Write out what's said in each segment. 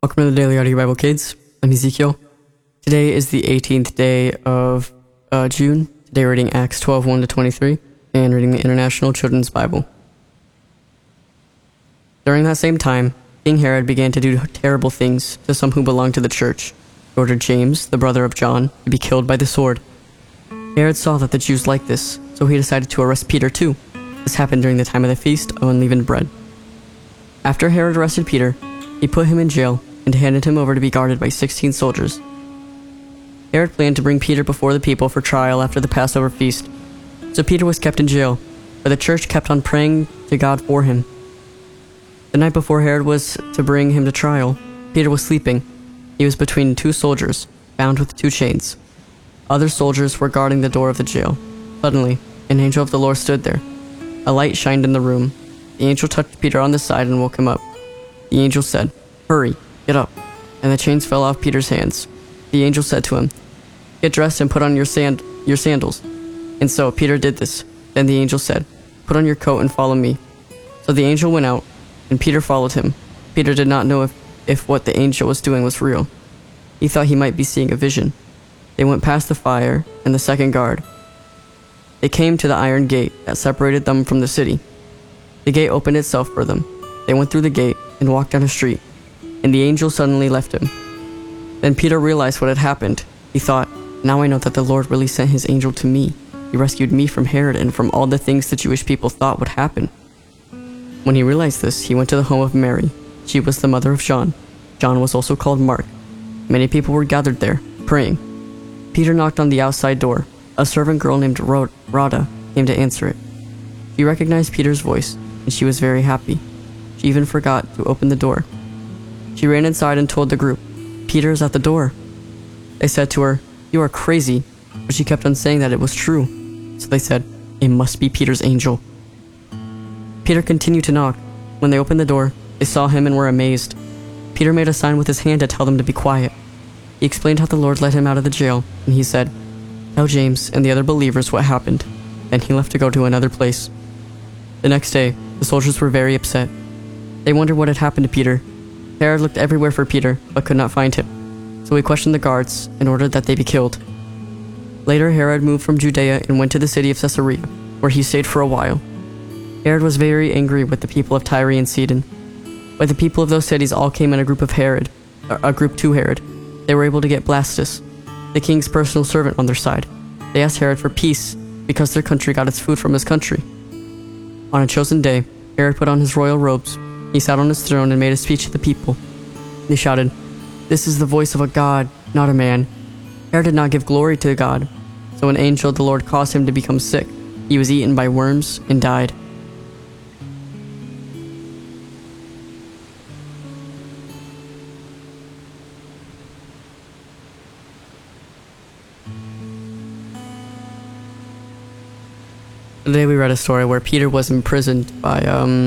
Welcome to the Daily Audio Bible Kids. I'm Ezekiel. Today is the 18th day of June. Today we're reading Acts 12:1-23 and reading the International Children's Bible. During that same time, King Herod began to do terrible things to some who belonged to the church. He ordered James, the brother of John, to be killed by the sword. Herod saw that the Jews liked this, so he decided to arrest Peter too. This happened during the time of the Feast of Unleavened Bread. After Herod arrested Peter, he put him in jail and handed him over to be guarded by 16 soldiers. Herod planned to bring Peter before the people for trial after the Passover feast, so Peter was kept in jail, but the church kept on praying to God for him. The night before Herod was to bring him to trial, Peter was sleeping. He was between two soldiers, bound with 2 chains. Other soldiers were guarding the door of the jail. Suddenly, an angel of the Lord stood there. A light shined in the room. The angel touched Peter on the side and woke him up. The angel said, "Hurry, get up." And the chains fell off Peter's hands. The angel said to him, "Get dressed and put on your sandals." And so Peter did this. Then the angel said, "Put on your coat and follow me." So the angel went out, and Peter followed him. Peter did not know if what the angel was doing was real. He thought he might be seeing a vision. They went past the fire and the second guard. They came to the iron gate that separated them from the city. The gate opened itself for them. They went through the gate and walked down a street, and the angel suddenly left him. Then Peter realized what had happened. He thought, "Now I know that the Lord really sent his angel to me. He rescued me from Herod and from all the things the Jewish people thought would happen." When he realized this, he went to the home of Mary. She was the mother of John. John was also called Mark. Many people were gathered there, praying. Peter knocked on the outside door. A servant girl named Rhoda came to answer it. She recognized Peter's voice, and she was very happy. She even forgot to open the door. She ran inside and told the group, "Peter is at the door." They said to her, "You are crazy," but she kept on saying that it was true. So they said, "It must be Peter's angel." Peter continued to knock. When they opened the door, they saw him and were amazed. Peter made a sign with his hand to tell them to be quiet. He explained how the Lord let him out of the jail, and he said, "Tell James and the other believers what happened." Then he left to go to another place. The next day, the soldiers were very upset. They wondered what had happened to Peter. Herod looked everywhere for Peter, but could not find him. So he questioned the guards and ordered that they be killed. Later, Herod moved from Judea and went to the city of Caesarea, where he stayed for a while. Herod was very angry with the people of Tyre and Sidon. But the people of those cities all came in a group to Herod. They were able to get Blastus, the king's personal servant, on their side. They asked Herod for peace because their country got its food from his country. On a chosen day, Herod put on his royal robes. He sat on his throne and made a speech to the people. They shouted, "This is the voice of a God, not a man." Herod did not give glory to God, so an angel of the Lord caused him to become sick. He was eaten by worms and died. Today we read a story where Peter was imprisoned by,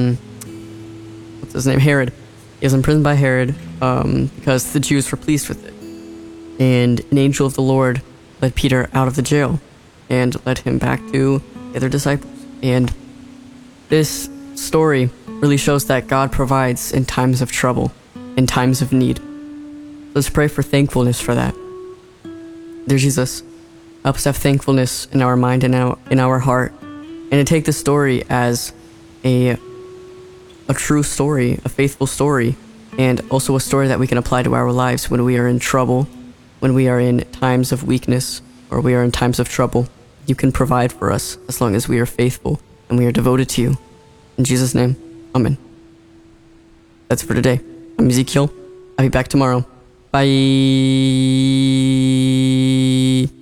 Herod. He was imprisoned by Herod because the Jews were pleased with it. And an angel of the Lord led Peter out of the jail and led him back to the other disciples. And this story really shows that God provides in times of trouble, in times of need. Let's pray for thankfulness for that. Dear Jesus, help us have thankfulness in our mind and in our heart, and to take this story as a true story, a faithful story, and also a story that we can apply to our lives when we are in trouble, when we are in times of weakness, or we are in times of trouble. You can provide for us as long as we are faithful and we are devoted to you. In Jesus' name, amen. That's for today. I'm Ezekiel. I'll be back tomorrow. Bye.